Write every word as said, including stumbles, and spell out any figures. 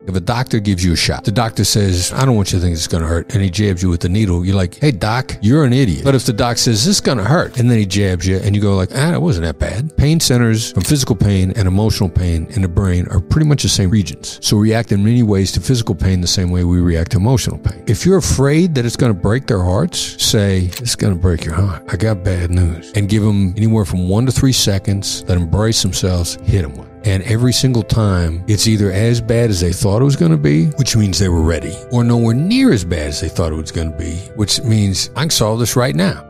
If a doctor gives you a shot, the doctor says, I don't want you to think it's going to hurt, and he jabs you with the needle, you're like, hey, doc, you're an idiot. But if the doc says, this is going to hurt, and then he jabs you, and you go like, ah, it wasn't that bad. Pain centers from physical pain and emotional pain in the brain are pretty much the same regions. So we react in many ways to physical pain the same way we react to emotional pain. If you're afraid that it's going to break their hearts, say, it's going to break your heart. I got bad news. And give them anywhere from one to three seconds, let them brace themselves, hit them with it. And every single time, it's either as bad as they thought it was going to be, which means they were ready, or nowhere near as bad as they thought it was going to be, which means I can solve this right now.